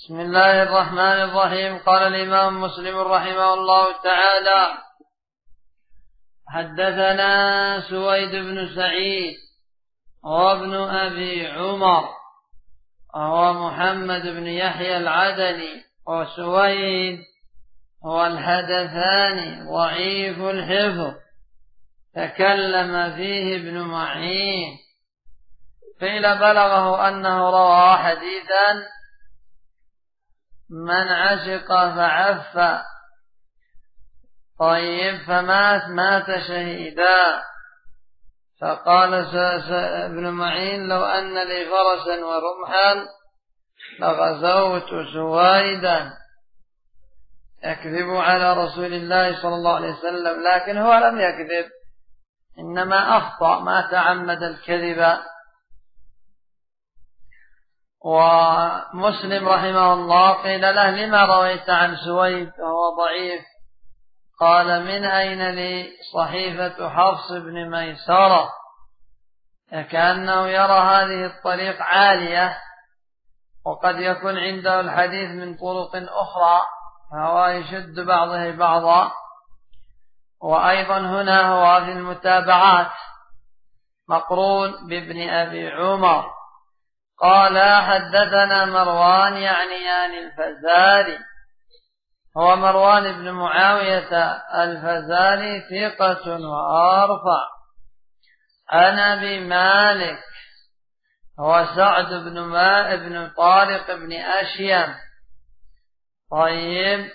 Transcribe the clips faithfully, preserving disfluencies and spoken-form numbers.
بسم الله الرحمن الرحيم. قال الإمام مسلم رحمه الله تعالى: حدثنا سويد بن سعيد وابن أبي عمر وهو محمد بن يحيى العدني، وسويد هو الحدثاني ضعيف الحفظ، تكلم فيه ابن معين. قيل بلغه أنه روى حديثا: من عشق فعف طيب فمات مات شهيدا. فقال ابن معين: لو أن لي فرسا ورمحا لغزوت سويدا، يكذب على رسول الله صلى الله عليه وسلم، لكن هو لم يكذب، إنما أخطأ، ما تعمد الكذب. ومسلم رحمه الله قيل له: لما رويت عن سويد وهو ضعيف؟ قال: من أين لي صحيفة حفص بن ميسرة؟ كأنه يرى هذه الطريق عالية، وقد يكون عنده الحديث من طرق أخرى، فهو يشد بعضه بعضا. وأيضا هنا هو في المتابعات مقرون بابن أبي عمر. قال: حدثنا مروان يعني يعني الفزاري، هو مروان بن معاوية الفزاري، ثقة وأرفع، عن أبي مالك هو سعد بن ماء بن طارق بن أشيم، طيب،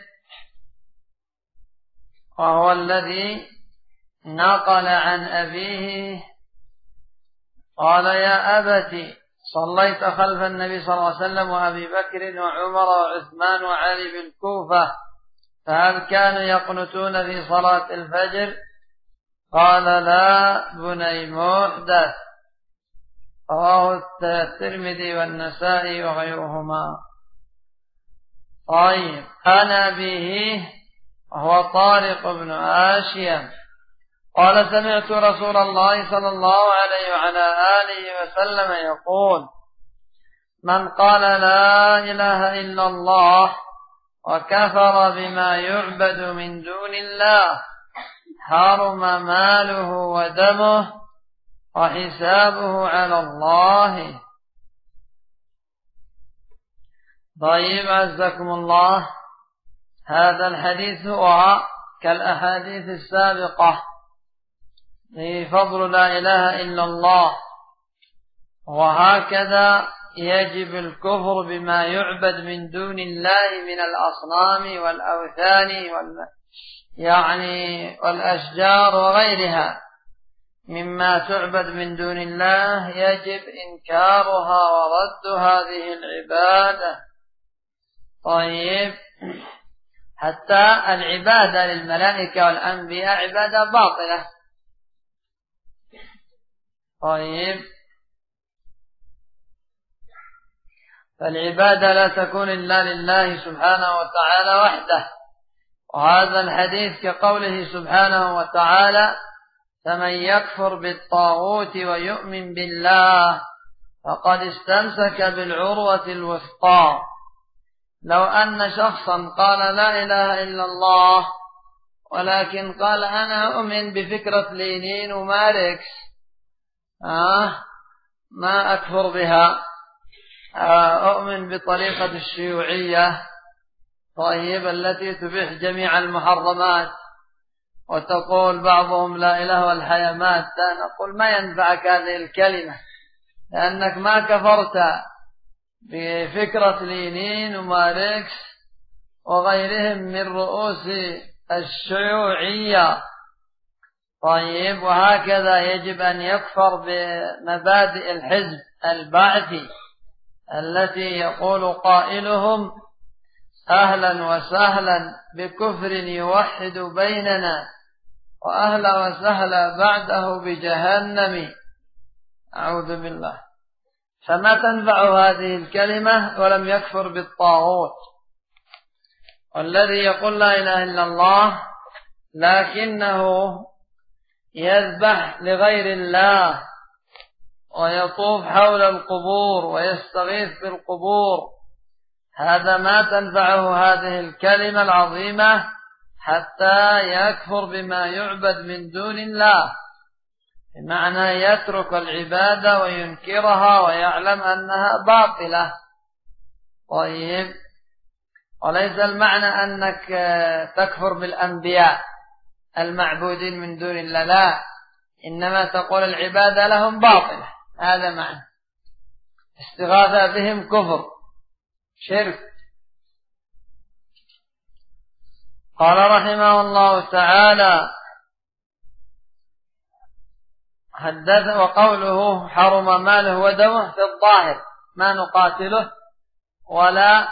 وهو الذي نقل عن أبيه قال: يا أبتي صليت خلف النبي صلى الله عليه وسلم وأبي بكر وعمر وعثمان وعلي بالكوفة، فهل كانوا يقنتون في صلاة الفجر؟ قال: لا بني محدث. رواه الترمذي والنسائي وغيرهما. طيب، عن أبيه وهو طارق بن أشيم قال: سمعت رسول الله صلى الله عليه وعلى آله وسلم يقول: من قال لا إله إلا الله وكفر بما يعبد من دون الله حرم ماله ودمه وحسابه على الله. طيب، عزكم الله، هذا الحديث هو كالأحاديث السابقة في فضل لا إله إلا الله، وهكذا يجب الكفر بما يعبد من دون الله من الأصنام والأوثان وال يعني والأشجار وغيرها مما تعبد من دون الله، يجب إنكارها ورد هذه العبادة. طيب، حتى العبادة للملائكة والأنبياء عبادة باطلة. طيب، فالعبادة لا تكون إلا لله سبحانه وتعالى وحده. وهذا الحديث كقوله سبحانه وتعالى: فمن يكفر بالطاغوت ويؤمن بالله فقد استمسك بالعروة الوثقى. لو أن شخصا قال لا إله إلا الله ولكن قال أنا أؤمن بفكرة لينين وماركس، آه ما أكفر بها، أؤمن بطريقة الشيوعية، طيب، التي تبيح جميع المحرمات، وتقول بعضهم لا إله والحياة مادة، نقول ما ينفعك هذه الكلمة، لأنك ما كفرت بفكرة لينين وماركس وغيرهم من رؤوس الشيوعية. طيب، وهكذا يجب أن يكفر بمبادئ الحزب البعثي التي يقول قائلهم: أهلا وسهلا بكفر يوحد بيننا وأهلا وسهلا بعده بجهنم، أعوذ بالله. فما تنفع هذه الكلمة ولم يكفر بالطاغوت. والذي يقول لا إله إلا الله لكنه يذبح لغير الله ويطوف حول القبور ويستغيث بالقبور، هذا ما تنفعه هذه الكلمة العظيمة حتى يكفر بما يعبد من دون الله، بمعنى يترك العبادة وينكرها ويعلم أنها باطلة. طيب، وليس المعنى أنك تكفر بالأنبياء المعبودين من دون الله، لا، إنما تقول العبادة لهم باطلة، هذا معنى. استغاثة بهم كفر شرك. قال رحمه الله تعالى: حدث وقوله حرم ماله ودمه في الظاهر ما نقاتله ولا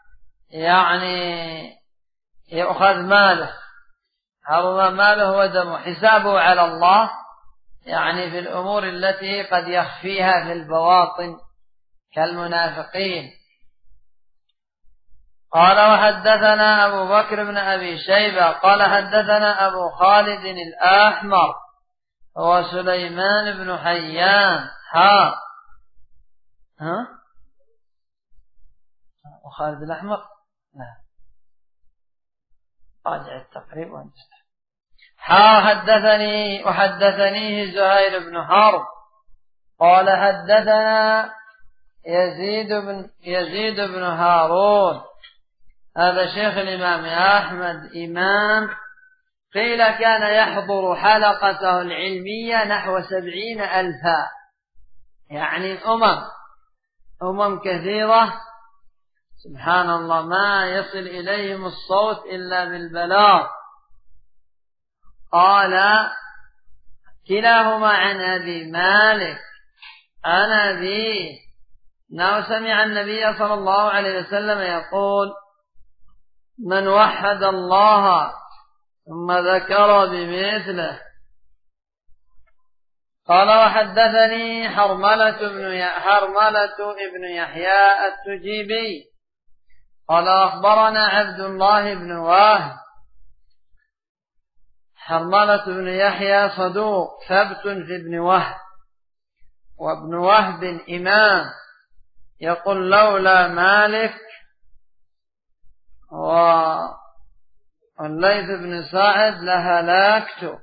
يعني يأخذ ماله، حرم ماله ودمه، حسابه على الله، يعني في الأمور التي قد يخفيها في البواطن كالمنافقين. قال: وحدثنا أبو بكر بن أبي شيبة قال حدثنا أبو خالد الأحمر هو سليمان بن حيان. ها ها أبو خالد الأحمر، لا، راجع التقريب وانت. ها حدثني وحدثنيه زهير بن حرب قال حدثنا يزيد بن يزيد بن هارون، هذا شيخ الإمام أحمد إمام، قيل كان يحضر حلقته العلمية نحو سبعين ألفا، يعني أمم أمم كثيرة، سبحان الله، ما يصل إليهم الصوت إلا بالبلاغ. قال: كلاهما عن أبي مالك عن أبيه أنه سمع النبي صلى الله عليه وسلم يقول: من وحد الله ثم ذكر بمثله. قال: وحدثني حرملة بن حرملة ابن يحيى التجيبي قال: أخبرنا عبد الله بن وهب. حرملة بن يحيى صدوق ثبت في ابن وهب، وابن وهب إمام، يقول: لولا مالك والليث بن سعد لهلاكت.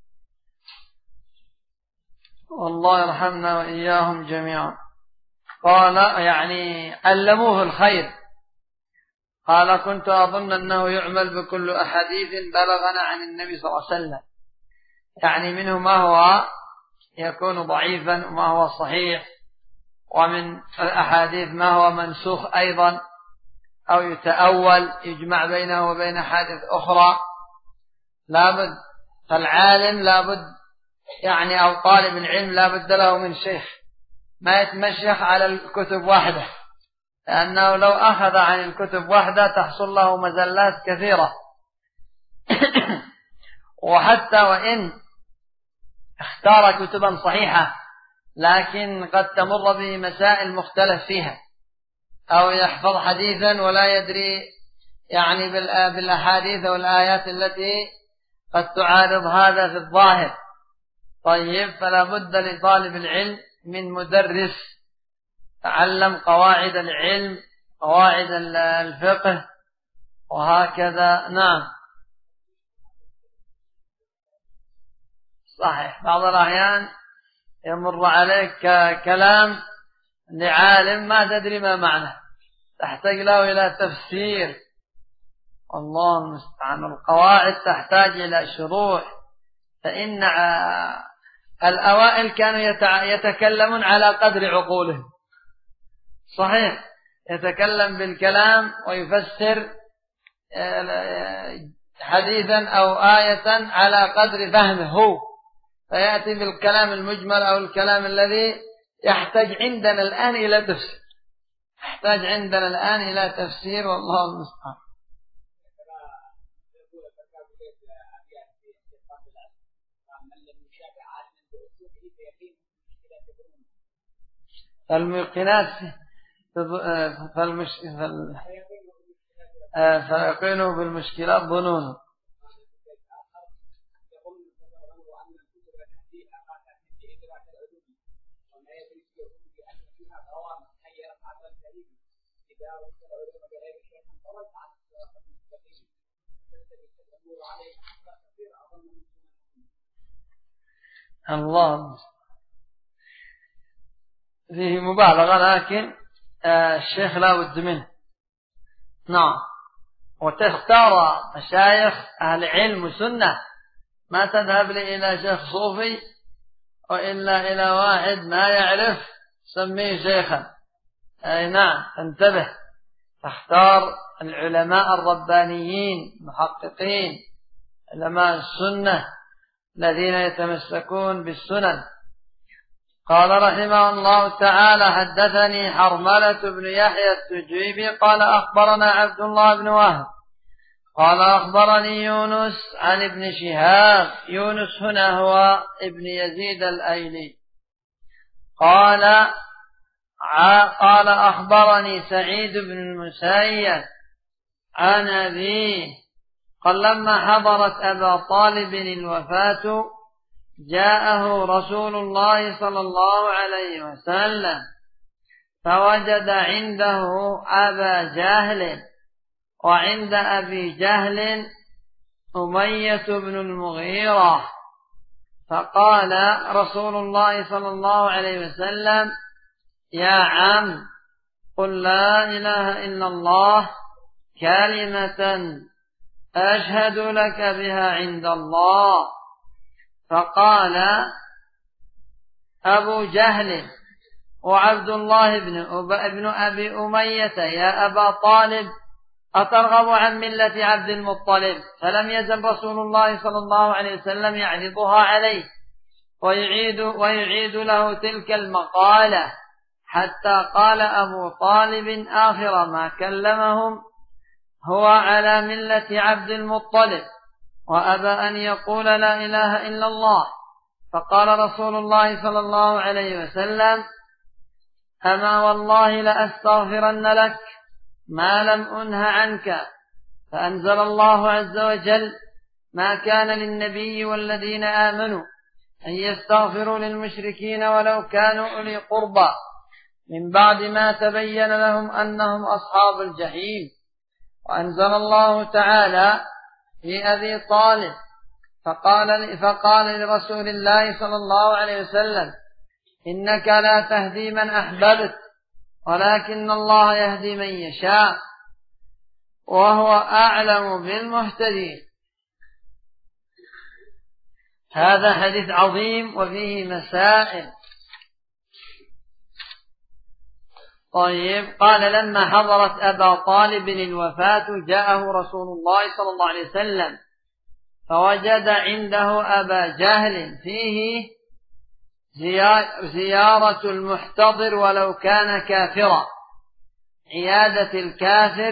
والله يرحمنا وإياهم جميعا. قال: يعني علموه الخير. قال: كنت أظن أنه يعمل بكل أحاديث بلغنا عن النبي صلى الله عليه وسلم، يعني منه ما هو يكون ضعيفا وما هو صحيح، ومن الأحاديث ما هو منسوخ أيضا أو يتأول يجمع بينه وبين حادث أخرى. لابد فالعالم لابد يعني أو طالب العلم لابد له من شيخ، ما يتمشيخ على الكتب واحدة، لأنه لو أخذ عن الكتب واحدة تحصل له مزلات كثيرة. وحتى وإن اختار كتبا صحيحة لكن قد تمر به مسائل مختلف فيها، أو يحفظ حديثا ولا يدري يعني بالأحاديث والآيات التي قد تعارض هذا في الظاهر. طيب، فلا بد لطالب العلم من مدرس تعلم قواعد العلم، قواعد الفقه، وهكذا. نعم، صحيح، بعض الأحيان يمر عليك كلام لعالم ما تدري ما معنى، تحتاج له إلى تفسير. الله المستعان. القواعد تحتاج إلى شروح، فإن الأوائل كانوا يتكلمون على قدر عقولهم، صحيح، يتكلم بالكلام ويفسر حديثا أو آية على قدر فهمه هو، فيأتي بالكلام المجمل أو الكلام الذي يحتاج عندنا الآن إلى تفسير، يحتاج عندنا الآن إلى تفسير، والله المستعان. فالميقنات فيقينه بالمشكلات ظنون. الله فيه مبالغة، لكن الشيخ لا بد منه. نعم. وتختار مشايخ أهل علم وسنة، ما تذهب لي إلى شيخ صوفي وإلا إلى واحد ما يعرف سميه شيخا. أي نعم، انتبه، تختار العلماء الربانيين المحققين علماء السنة الذين يتمسكون بالسنن. قال رحمه الله تعالى: حدثني حرملة بن يحيى التجيبي قال أخبرنا عبد الله بن وهب قال أخبرني يونس عن ابن شهاب. يونس هنا هو ابن يزيد الأيلي. قال قال أخبرني سعيد بن المسيب عن أبيه قال: لما حضرت أبا طالب الوفاة جاءه رسول الله صلى الله عليه وسلم فوجد عنده أبا جهل وعند أبي جهل أمية بن المغيرة، فقال رسول الله صلى الله عليه وسلم: يا عم، قل لا إله إلا الله كلمة أشهد لك بها عند الله. فقال أبو جهل وعبد الله بن, بن أبي أمية: يا أبا طالب، أترغب عن ملة عبد المطلب؟ فلم يزل رسول الله صلى الله عليه وسلم يعرضها عليه ويعيد, ويعيد له تلك المقالة، حتى قال أبو طالب آخر ما كلمهم: هو على ملة عبد المطلب وأبى أن يقول لا إله إلا الله. فقال رسول الله صلى الله عليه وسلم: أما والله لأستغفرن لك ما لم أنه عنك. فأنزل الله عز وجل: ما كان للنبي والذين آمنوا أن يستغفروا للمشركين ولو كانوا أولي قربى من بعد ما تبين لهم أنهم أصحاب الجحيم. وأنزل الله تعالى في أبي طالب فقال, فقال لرسول الله صلى الله عليه وسلم: إنك لا تهدي من أحببت ولكن الله يهدي من يشاء وهو أعلم بالمهتدين. هذا حديث عظيم وفيه مسائل. طيب، قال: لما حضرت أبا طالب الوفاة جاءه رسول الله صلى الله عليه وسلم فوجد عنده أبا جهل، فيه زيارة المحتضر ولو كان كافرا، عيادة الكافر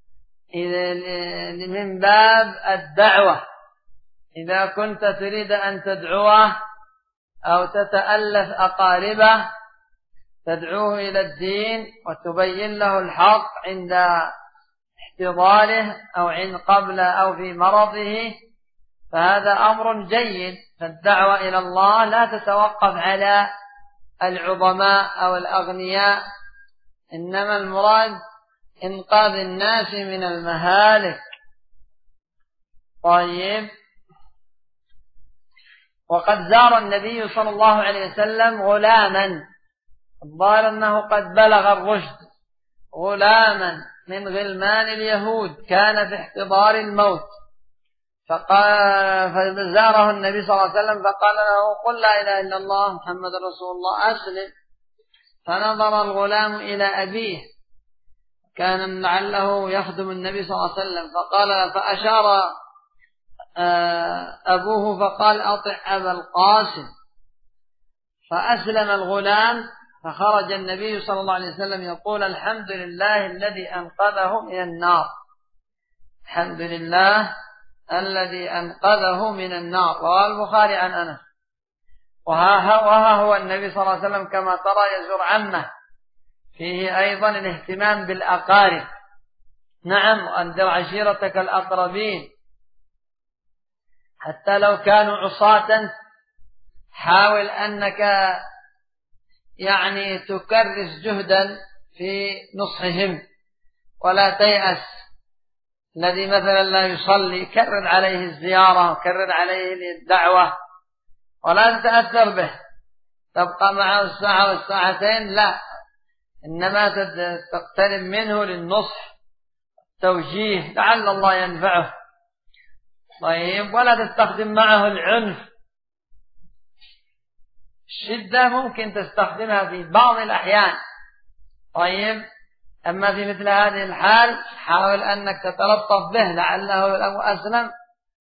من باب الدعوة. إذا كنت تريد أن تدعوه أو تتألف أقاربه تدعوه إلى الدين وتبين له الحق عند احتضاره أو عند قبل أو في مرضه، فهذا أمر جيد. فالدعوة إلى الله لا تتوقف على العظماء أو الأغنياء، إنما المراد إنقاذ الناس من المهالك. طيب، وقد زار النبي صلى الله عليه وسلم غلاما، الظاهر أنه قد بلغ الرشد، غلاما من غلمان اليهود كان في احتضار الموت، فقال فزاره النبي صلى الله عليه وسلم فقال له: قل لا إله إلا الله محمد رسول الله أسلم. فنظر الغلام إلى أبيه، كان لعله يخدم النبي صلى الله عليه وسلم، فقال فأشار أبوه فقال: أطع أبا القاسم. فأسلم الغلام، فخرج النبي صلى الله عليه وسلم يقول: الحمد لله الذي أنقذه من النار، الحمد لله الذي أنقذه من النار. رواه البخاري عن أنس. وها هو النبي صلى الله عليه وسلم كما ترى يزور عمه، فيه أيضا الاهتمام بالأقارب. نعم، وأنذر عشيرتك الأقربين، حتى لو كانوا عصاة حاول أنك يعني تكرس جهدا في نصحهم ولا تيأس. الذي مثلا لا يصلي كرر عليه الزيارة وكرر عليه الدعوة ولا تتأثر به، تبقى معه الساعة والساعتين، لا، إنما تقترب منه للنصح توجيه لعل الله ينفعه. طيب، ولا تستخدم معه العنف. الشدة ممكن تستخدمها في بعض الأحيان، طيب، أما في مثل هذه الحال حاول أنك تتلطف به لعله لو أسلم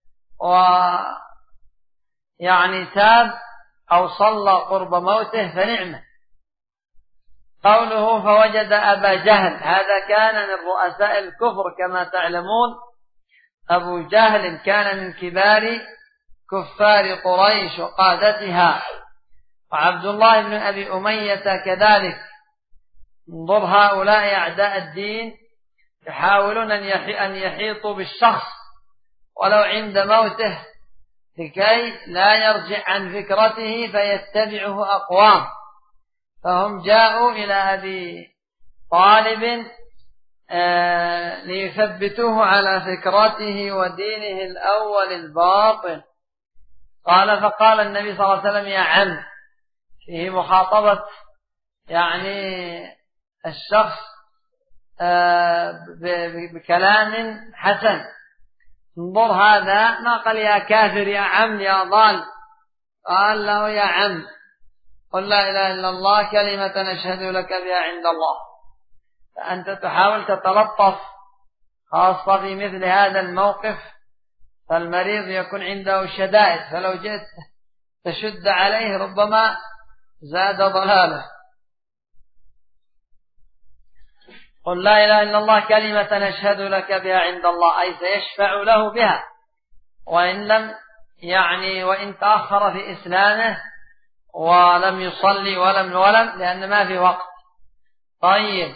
ويعني تاب أو صلى قرب موته فنعمه. قوله فوجد أبا جهل، هذا كان من رؤساء الكفر كما تعلمون. أبو جهل كان من كبار كفار قريش وقادتها، وعبد الله بن أبي أمية كذلك. انظر هؤلاء أعداء الدين يحاولون أن يحيطوا بالشخص ولو عند موته لكي لا يرجع عن فكرته فيتبعه أقوام. فهم جاءوا إلى أبي طالب آه ليثبتوه على فكرته ودينه الأول الباطل. قال فقال النبي صلى الله عليه وسلم يا عم، فيه مخاطبة يعني الشخص آه بكلام حسن. انظر هذا ما قال يا كافر يا عم يا ضال، قال له يا عم قل لا إله إلا الله كلمة نشهد لك بها عند الله. فأنت تحاول تتلطف خاصة في مثل هذا الموقف، فالمريض يكون عنده شدائد، فلو جئت تشد عليه ربما زاد ضلاله. قل لا إله إلا الله كلمة نشهد لك بها عند الله، أي سيشفع له بها، وإن لم يعني وإن تأخر في إسلامه ولم يصلي ولم ولم لأن ما في وقت. طيب،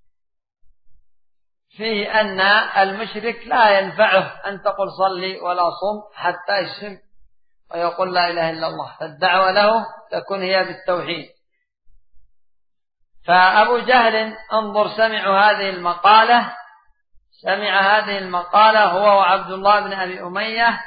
فيه أن المشرك لا ينفعه أن تقول صلي ولا صم حتى يسلم ويقول لا إله إلا الله، فالدعوة له تكون هي بالتوحيد. فأبو جهل انظر سمعوا هذه المقالة، سمع هذه المقالة هو وعبد الله بن أبي أمية،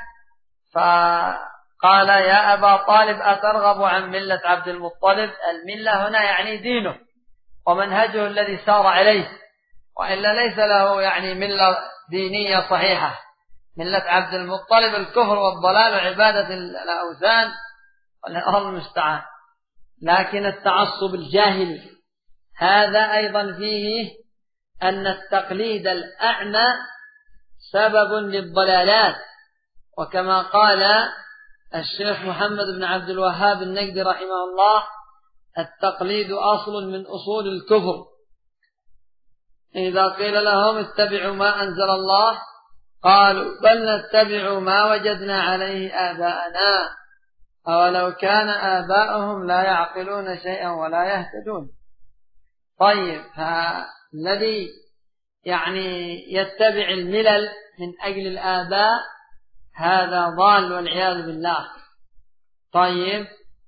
فقال يا أبا طالب أترغب عن ملة عبد المطلب؟ الملة هنا يعني دينه ومنهجه الذي سار عليه، وإلا ليس له يعني ملة دينية صحيحة. ملة عبد المطلب الكفر والضلال وعبادة الأوثان والله المستعان. لكن التعصب الجاهلي هذا أيضا فيه أن التقليد الأعمى سبب للضلالات، وكما قال الشيخ محمد بن عبد الوهاب النجدي رحمه الله التقليد أصل من أصول الكفر. إذا قيل لهم اتبعوا ما أنزل الله قالوا بل نتبع ما وجدنا عليه آباءنا أولو كان آباؤهم لا يعقلون شيئا ولا يهتدون. طيب، فالذي يعني يتبع الملل من أجل الآباء هذا ضال والعياذ بالله. طيب،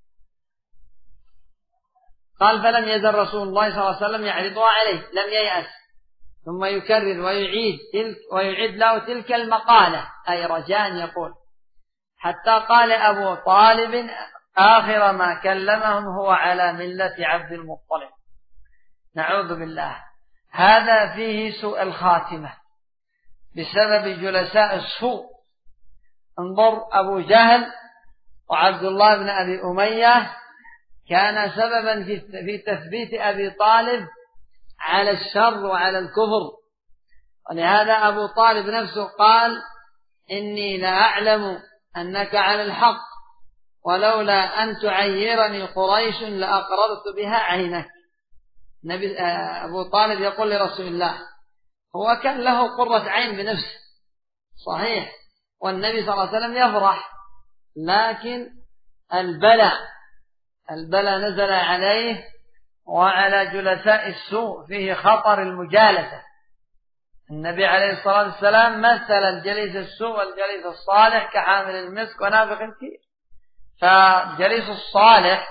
قال فلم يزل رسول الله صلى الله عليه وسلم يعرضها عليه، لم ييأس، ثم يكرر ويعيد تلك ويعيد له تلك المقالة، أي رجاء يقول، حتى قال أبو طالب آخر ما كلمهم هو على ملة عبد المطلب. نعوذ بالله. هذا فيه سوء الخاتمة بسبب جلساء السوء. انظر أبو جهل وعبد الله بن أبي أمية كان سببا في تثبيت أبي طالب على الشر وعلى الكفر، ولهذا أبو طالب نفسه قال إني لا أعلم أنك على الحق ولولا أن تعيرني قريش لأقررت بها عينك. نبي أبو طالب يقول لرسول الله، هو كان له قرة عين بنفسه صحيح، والنبي صلى الله عليه وسلم يفرح، لكن البلاء البلاء نزل عليه وعلى جلساء السوء فيه خطر المجالسة. النبي عليه الصلاة والسلام مثل الجليس السوء والجليس الصالح كحامل المسك ونافخ الكير، فالجليس الصالح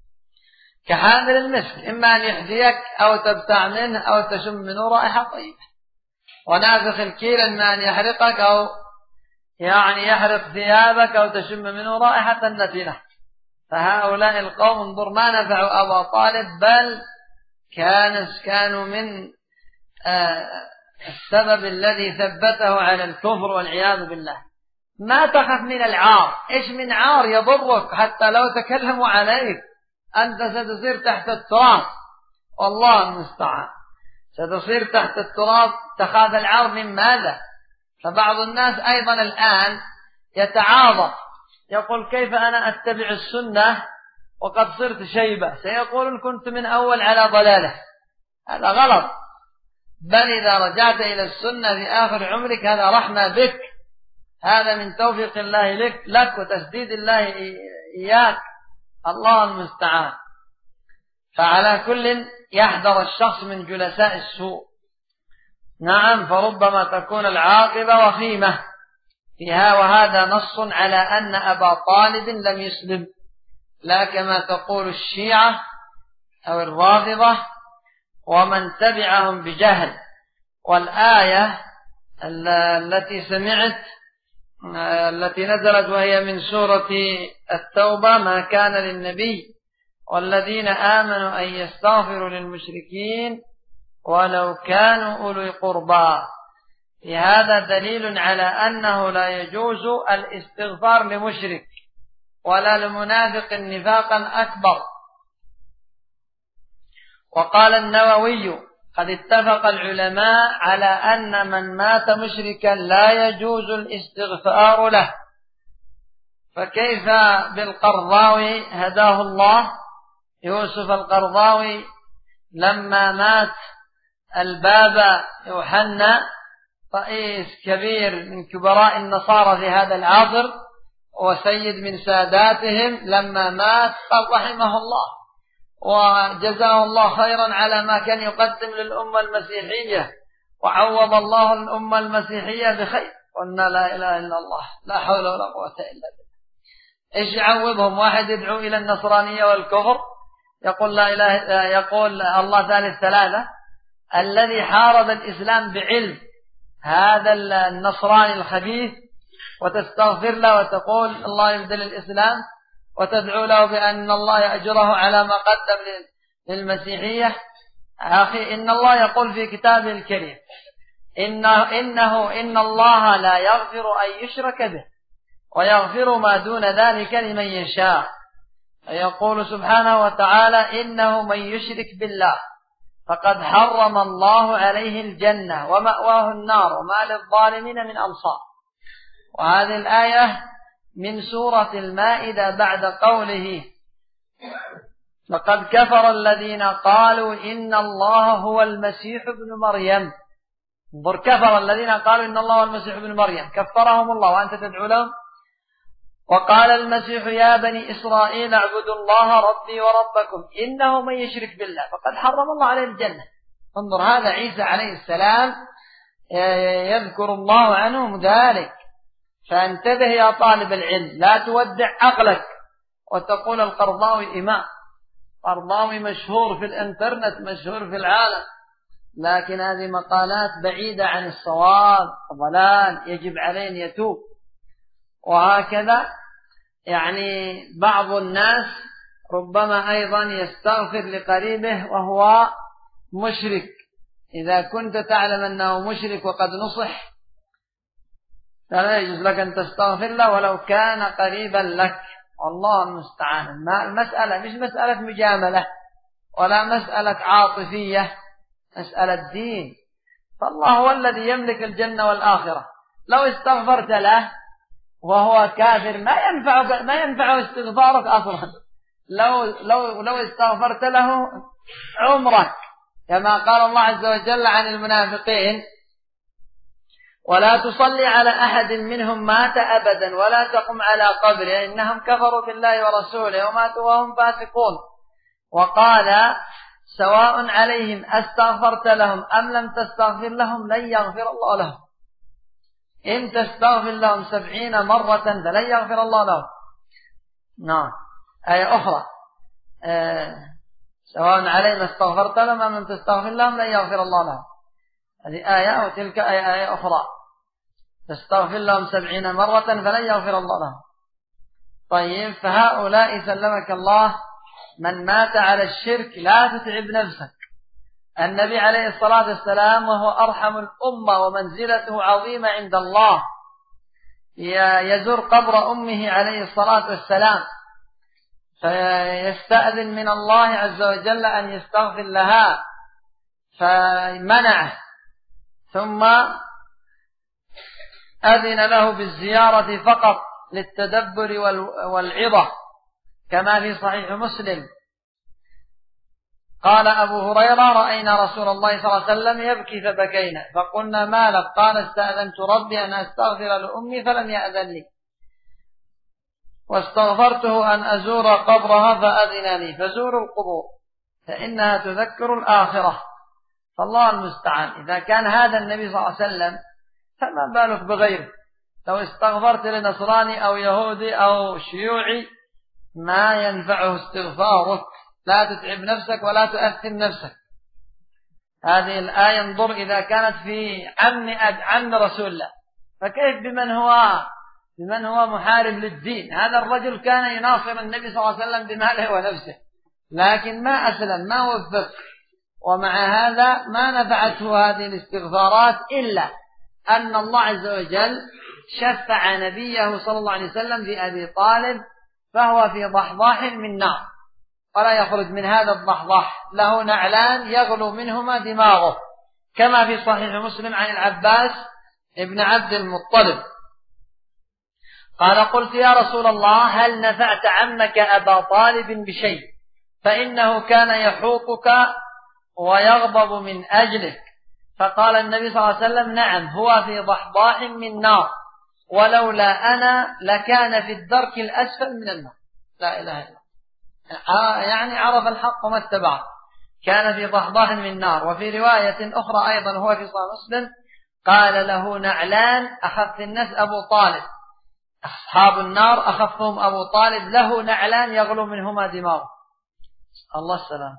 كحامل المسك، إما أن يحذيك أو تبتع منه أو تشم منه رائحة طيبة، ونافخ الكيل إما أن يحرقك أو يعني يحرق ثيابك أو تشم منه رائحة نتنة. فهؤلاء القوم انظر ما نفعوا أبا طالب، بل كان كانوا من آه السبب الذي ثبته على الكفر والعياذ بالله. ما تخف من العار، إيش من عار يضرك حتى لو تكلموا عليك، أنت ستصير تحت التراب، والله المستعان ستصير تحت التراب. تخاف العار من ماذا؟ فبعض الناس أيضا الآن يتعاظم، يقول كيف أنا أتبع السنة وقد صرت شيبة؟ سيقول كنت من أول على ضلاله. هذا غلط، بل إذا رجعت إلى السنة في آخر عمرك هذا رحمة بك، هذا من توفيق الله لك, لك وتسديد الله إياك، الله المستعان. فعلى كل يحذر الشخص من جلساء السوء. نعم، فربما تكون العاقبة وخيمة فيها. وهذا نص على أن أبا طالب لم يسلم، لا كما تقول الشيعة أو الرافضة ومن تبعهم بجهل. والآية التي سمعت التي نزلت وهي من سورة التوبة: ما كان للنبي والذين آمنوا أن يستغفروا للمشركين ولو كانوا أولي قربى. في هذا دليل على أنه لا يجوز الاستغفار لمشرك ولا لمنافق نفاقا أكبر. وقال النووي: قد اتفق العلماء على أن من مات مشركا لا يجوز الاستغفار له. فكيف بالقرضاوي هداه الله، يوسف القرضاوي لما مات البابا يوحنا رئيس كبير من كبراء النصارى في هذا العصر وسيد من ساداتهم، لما مات قال رحمه الله وجزاه الله خيرا على ما كان يقدم للأمة المسيحية، وعوض الله الأمة المسيحية بخير. قلنا لا إله إلا الله، لا حول ولا قوة إلا بالله. إيش يعوضهم؟ واحد يدعو إلى النصرانية والكفر، يقول لا إله، يقول الله ثالث ثلاثة. الذي حارب الإسلام بعلم هذا النصراني الخبيث، وتستغفر له وتقول الله يبدل الإسلام، وتدعو له بأن الله يأجره على ما قدم للمسيحية. أخي، إن الله يقول في كتابه الكريم: إنه, إنه إن الله لا يغفر أن يشرك به ويغفر ما دون ذلك لمن يشاء. يقول سبحانه وتعالى: إنه من يشرك بالله فقد حرم الله عليه الجنة ومأواه النار وما للظالمين من أنصار. وهذه الآية من سورة المائدة بعد قوله: لقد كفر الذين قالوا إن الله هو المسيح ابن مريم. انظر، كفر الذين قالوا إن الله هو المسيح ابن مريم، كفرهم الله وأنت تدعو لهم. وقال المسيح: يا بني إسرائيل اعبدوا الله ربي وربكم إنه من يشرك بالله فقد حرم الله عليه الجنة. انظر، هذا عيسى عليه السلام يذكر الله عنهم ذلك. فانتبه يا طالب العلم، لا تودع عقلك وتقول القرضاوي إمام. قرضاوي مشهور في الانترنت، مشهور في العالم، لكن هذه مقالات بعيدة عن الصواب وضلال، يجب عليه أن يتوب. وهكذا يعني بعض الناس ربما أيضا يستغفر لقريبه وهو مشرك. إذا كنت تعلم أنه مشرك وقد نصح فلا يجوز لك أن تستغفر له ولو كان قريبا لك، والله المستعان. المسألة مش مسألة مجاملة ولا مسألة عاطفية، مسألة دين. فالله هو الذي يملك الجنة والآخرة. لو استغفرت له وهو كافر ما ينفع ما ينفع استغفارك أصلا. لو لو لو استغفرت له عمرك، كما قال الله عز وجل عن المنافقين: ولا تصلي على أحد منهم مات أبدا ولا تقم على قبره إنهم كفروا بالله ورسوله وماتوا وهم فاسقون. وقال: سواء عليهم أستغفرت لهم أم لم تستغفر لهم لن يغفر الله لهم، إن تستغفر لهم سبعين مرة فلن يغفر الله لهم. نعم، آية أخرى: آه سواء عليهم استغفرت لهم أم لم تستغفر لهم لن يغفر الله لهم. هذه آية وتلك آية, آية أخرى. تستغفر لهم سبعين مرة فلن يغفر الله لهم. طيب فهؤلاء سلمك الله من مات على الشرك لا تتعب نفسك. النبي عليه الصلاة والسلام وهو أرحم الأمة ومنزلته عظيمة عند الله يزور قبر أمه عليه الصلاة والسلام فيستأذن من الله عز وجل أن يستغفر لها فمنعه، ثم أذن له بالزيارة فقط للتدبر والعظة كما في صحيح مسلم. قال أبو هريرة رأينا رسول الله صلى الله عليه وسلم يبكي فبكينا فقلنا ما لك؟ قال استأذنت ربي أن أستغفر لأمي فلم يأذن لي، واستغفرته أن أزور قبرها فأذن لي. فزوروا القبور فإنها تذكر الآخرة. فالله المستعان. إذا كان هذا النبي صلى الله عليه وسلم فما بالك بغيره؟ لو استغفرت لنصراني أو يهودي أو شيوعي ما ينفعه استغفارك. لا تتعب نفسك ولا تؤثم نفسك. هذه الآية انظر إذا كانت في عم عم رسول الله فكيف بمن هو بمن هو محارب للدين؟ هذا الرجل كان يناصر النبي صلى الله عليه وسلم بماله ونفسه لكن ما أسلم ما وفق، ومع هذا ما نفعته هذه الاستغفارات إلا أن الله عز وجل شفع نبيه صلى الله عليه وسلم بأبي طالب فهو في ضحضاح من نار ولا يخرج من هذا الضحضاح، له نعلان يغلو منهما دماغه كما في صحيح مسلم عن العباس ابن عبد المطلب قال قلت يا رسول الله هل نفعت عمك أبا طالب بشيء فإنه كان يحوطك ويغضب من أجلك؟ فقال النبي صلى الله عليه وسلم نعم هو في ضحضاح من نار ولولا أنا لكان في الدرك الأسفل من النار. لا إله إلا الله، يعني عرف الحق وما اتبعه. كان في ضحضاح من نار. وفي رواية أخرى أيضا هو في صحيح مسلم قال له نعلان أخف الناس أبو طالب، أصحاب النار أخفهم أبو طالب له نعلان يغلو منهما دماغه. الله السلام.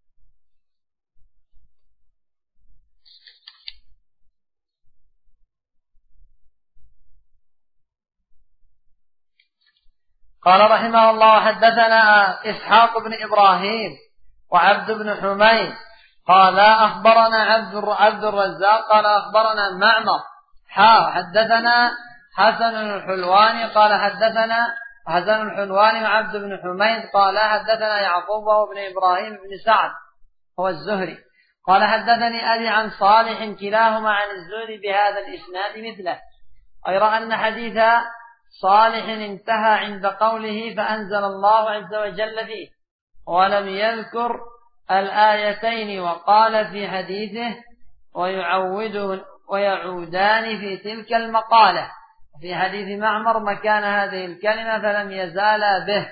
قال رحمه الله حدثنا إسحاق بن إبراهيم وعبد بن حميد قال أخبرنا عبد عبد الرزاق قال أخبرنا معمر حا حدثنا حسن الحلواني قال حدثنا حسن الحلواني وعبد بن حميد قال حدثنا يعقوب وابن إبراهيم بن سعد هو الزهري قال حدثني أبي عن صالح كلاهما عن الزهري بهذا الإسناد مثله، غير أن حديث صالح انتهى عند قوله فأنزل الله عز وجل فيه ولم يذكر الآيتين، وقال في حديثه ويعود ويعودان في تلك المقالة. في حديث معمر مكان هذه الكلمة فلم يزالا به.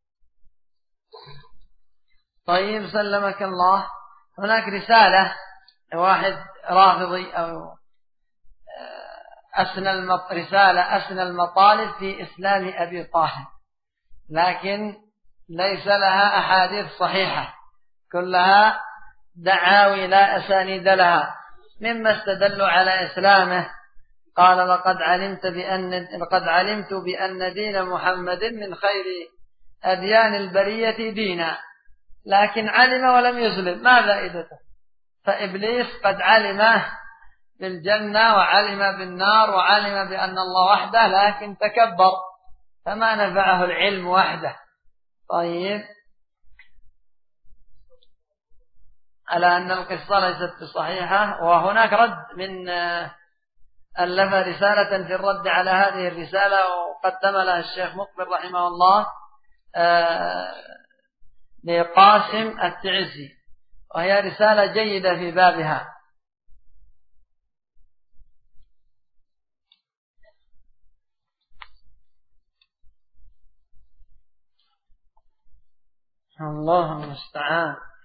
طيب سلمك الله. هناك رسالة واحد رافضي أو أسنى المط... رسالة أسنى المطالب في إسلام أبي طاهر، لكن ليس لها أحاديث صحيحة، كلها دعاوي لا أسانيد لها. مما استدلوا على إسلامه قال لقد علمت بأن لقد علمت بأن دين محمد من خير أديان البرية دينا، لكن علم ولم يسلم، ما فائدته؟ فإبليس قد علمه بالجنة وعلم بالنار وعلم بأن الله وحده، لكن تكبر فما نفعه العلم وحده. طيب على أن القصة ليست صحيحة. وهناك رد من ألف رسالة في الرد على هذه الرسالة وقدم لها الشيخ مقبل رحمه الله لقاسم التعزي، وهي رسالة جيدة في بابها. الله المستعان.